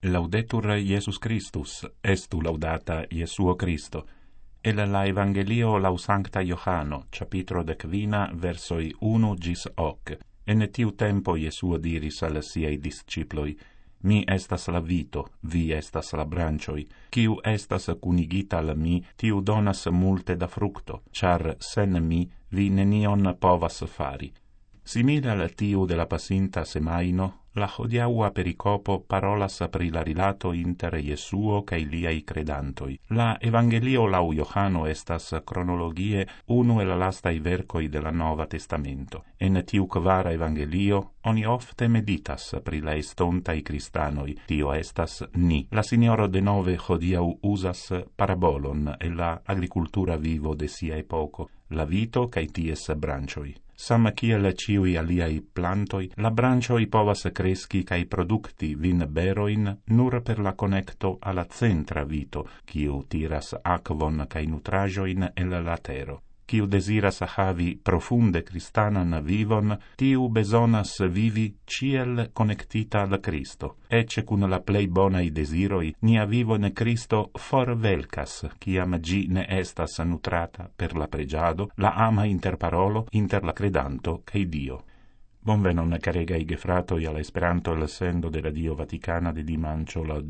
Laudetur Iesus Christus, estu laudata Iesuo Christo. El la Evangelio lau Sancta Johano, capitro 15, versoi 1 gis 8. En tiu tempo Iesuo diris al siei disciploi: Mi estas la vito, vi estas la branchioi. Kiu estas cunigita al mi, tiu donas multe da fructo, char sen mi vi nenion povas fari. Simile al tiu de la pasinta semaino, la hodiaua pericopo parolas pri la rilato inter Iesuo cae liai credantoi. La Evangelio lau Johano estas cronologie unu el lastai vercoi de la Nova Testamento. En tiu kvara Evangelio, oni ofte meditas pri la estontai cristanoi, tio estas ni. La Signoro de nove hodiau usas parabolon e la agricultura vivo de sia epoco, la vito cae ties branchioi. Sam kiel ciui aliai plantoi, la branchioi povas cresci cae producti vin beroin nur per la connecto alla centra vito, kiu tiras aquon cae nutrajoin el la tero. Kiu desiras havi profunde cristanan vivon, tiu besonas vivi ciel connectita al Cristo. Ecce cun la plei bonai desiroi, nia vivo ne Cristo forvelcas, ciam gi ne estas nutrata per la pregiado, la ama interparolo inter la credanto cae Dio. Bonvenon caregai gefratoi al Esperanto el sendo de Radio Vaticana de dimancio la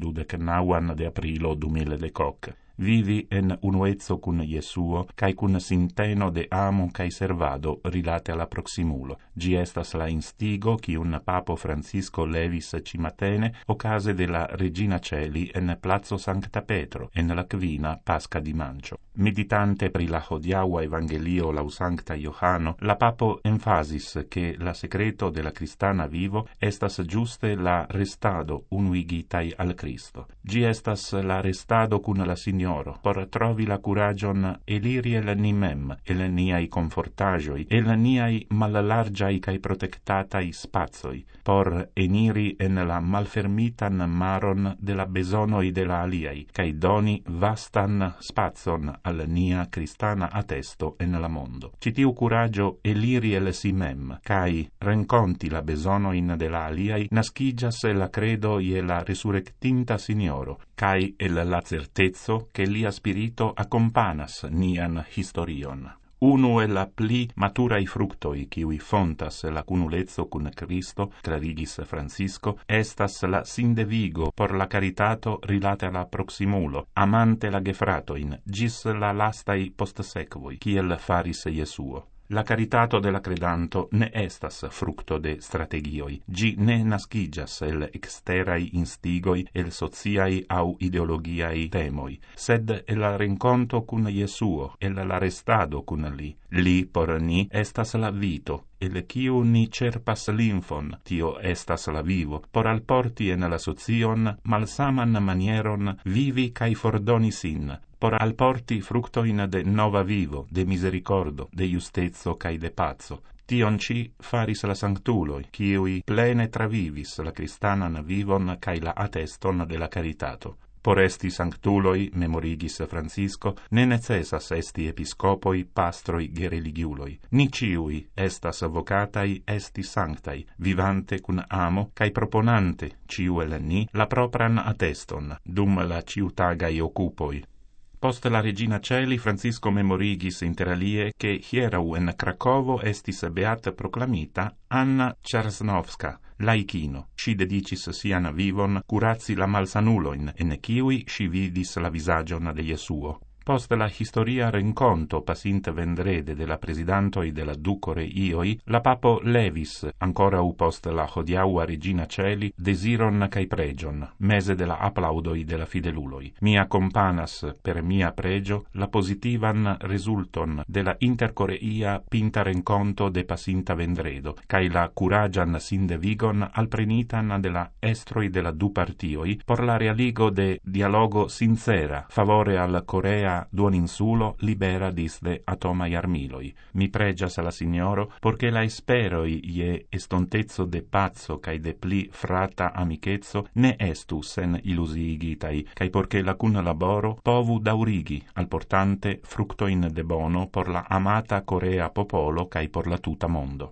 29 de aprilo 2018. Vivi en unuezzo cun Iesuo, cae cun sinteno de amo cae servado rilate alla proximulo. Gi estas la instigo cium Papo Francisco levis cimatene ocase de la Regina Celi en Plazo Sancta Petro, en la quina Pasca dimancio. Meditante pri la hodiaua Evangelio lau Sancta Johano, la Papo emphasis che la secreto de la cristana vivo estas giuste la restado unuigitai al Cristo. Gi estas la restado cun la Signoro, por trovi la curagion eliri el nimem, el niai confortagioi, el niai mallargiai cae protectatai spazoi, por eniri en la malfermitan maron de la besonoi de la aliai, cae doni vastan spazon al nia cristana attesto en la mondo. Citiu curagio eliri el si mem, cae renconti la besonoin de la aliai, nascigas la credo e la resurrectinta Signoro, cae el la certezzo che lia spirito accompanas nian historion. Unu e la pli maturai fructoi kiui fontas la cunulezzo cun Cristo, clarigis Francisco, estas la sindevigo por la caritato rilate alla proximulo, amante la gefratoin, gis la lastai postsequoi, kiel faris Iesuo. La caritato de la credanto ne estas fructo de strategioi. Gi ne nascigas el exterai instigoi, el sociai au ideologiai temoi, sed el renconto cun Iesuo, el la restado cun li. Li por ni estas la vito, el kiu ni cerpas linfon, tio estas la vivo, por alporti en la socion malsaman manieron vivi cae fordoni sin, por alporti fructoin de nova vivo, de misericordo, de justezzo cae de pazzo. Tion ci faris la sanctuloi, kiui plene travivis la cristanan vivon cae la atteston de la caritato. Por esti sanctuloi, memorigis Francisco, ne necessas esti episcopoi, pastroi, gereligiuloi. Ni ciui estas vocatai esti sanctai, vivante cun amo, cae proponante, ciu el ni, la propran atteston, dum la ciutagai occupoi. Post la Regina Celi, Francisco memorigis inter alie che hierau en Cracovo estis beata proclamita Anna Czersnowska, laicino. Si dedicis sian vivon curazi la malsanuloin, en kiui si vidis la visagion de Iesuo. Post la historia renconto pasinte vendrede de la presidantoi de la ducore Ioi, la Papo levis, ancora u post la hodiaua Regina Celi, desiron cae pregion, mese de la applaudoi de la fideluloi. Mi accompanas per mia pregio la positivan resulton de la intercoreia pinta renconto de pasinta vendredo, cae la curagian sindevigon alprenitan de la estroi de la du partioi por la realigo de dialogo sincera favore al Corea duoninsulo libera disde atomai armiloi. Mi pregias la Signoro, porche la esperoi ie estontezzo de pazzo cae de pli frata amichezzo ne estu sen illusigitai, cae porche la cun laboro povu daurigi al portante fructoin de bono por la amata Corea popolo cae por la tuta mondo.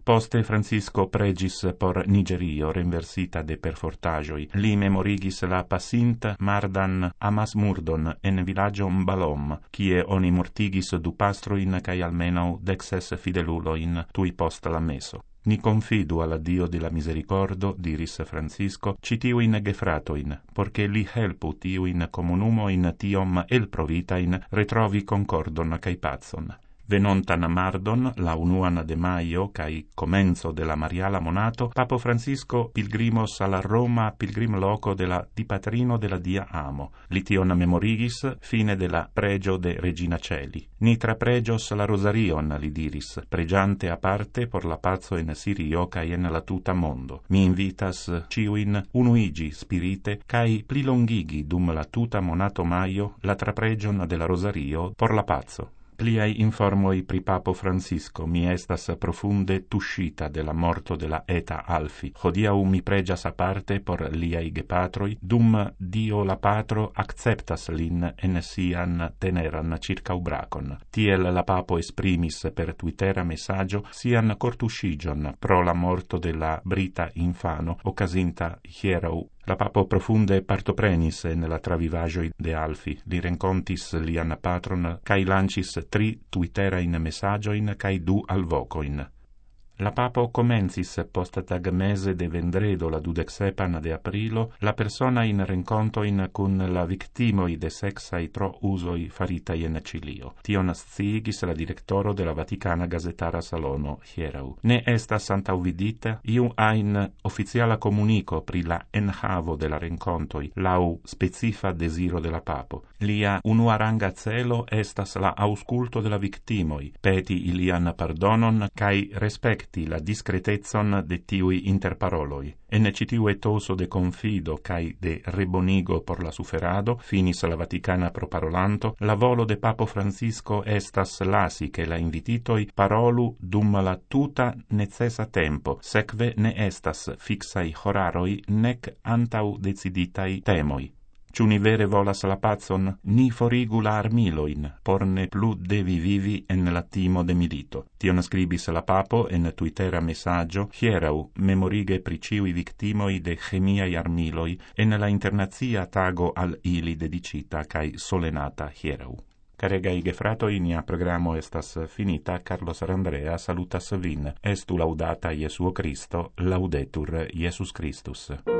Poste Francisco pregis por Nigerio renversita de perfortagioi, li memorigis la pasinta mardan amasmurdon en villaggio Mbalom, kie oni mortigis 2 pastroin cae almeno 16 fideluloin tui post la meso. Ni confidu alla Dio de la misericordo, diris Francisco, citiuin gefratoin, porche li helpu tiuin comunumoin tiom elprovitain retrovi concordon cae pazon. Venontan mardon, la 1 de maio, cae comenzo de la Mariala monato, Papo Francisco pilgrimos alla Roma pilgrim loco de la Dipatrino de la Dia Amo. Lition memorigis, fine de la pregio de Regina Celi. Nitra pregios la Rosarion, li diris, pregiante a parte por la pazzo en Sirio cae en la tuta mondo. Mi invitas ciuin unuigi spirite, cae plilongigi dum la tuta monato maio la trapregion de la Rosario por la pazzo. Pliai informoi pri Papo Francisco mi estas profunde tuscita de la morto de la eta Alfi. Hodiau mi pregias aparte por liai gepatroi, dum Dio la Patro acceptas lin en sian teneran circaubracon. Tiel la Papo esprimis per Twittera messaggio sian cortuscigion pro la morto de la brita infano occasinta hierau. La Papo profunde partoprenis en la travivagioi de Alfi, li rencontis lian patron, cae lancis 3 Twitterain messagioin cae 2 alvocoin. La Papo comencis post tag mese de vendredo la 27 de aprilo la persona in rencontoin cun la victimoi de sexai tro usoi faritai en Cilio. Tion sciigis la directoro de la Vaticana Gazetara Salono hierau. Ne estas antauvidita iu ain oficiala comunico pri la enhavo de la rencontoi lau specifa desiro de la Papo. Lia unuaranga celo estas la ausculto de la victimoi, peti ilian pardonon cae respecti la discretezon de tiui interparoloi. En citiu etoso de confido cae de rebonigo por la suferado, finis la Vaticana proporolanto, la volo de Papo Francisco estas lasi che la invititoi parolu dum la tuta necessa tempo, sekve ne estas fixai horaroi nec antau deciditai temoi. Ciu ni vere volas la pazon, ni forigu la armiloin, por ne plu devi vivi en la timo de milito. Tion scribis la Papo en Twittera messaggio, hierau memorige pri ciui victimoi de chemiai armiloi en la internazia tago al ili dedicita cae solenata hierau. Caregai gefratoi, nia programo estas finita. Carlos Arandrea salutas vin. Estu laudata Iesuo Cristo, laudetur Iesus Christus.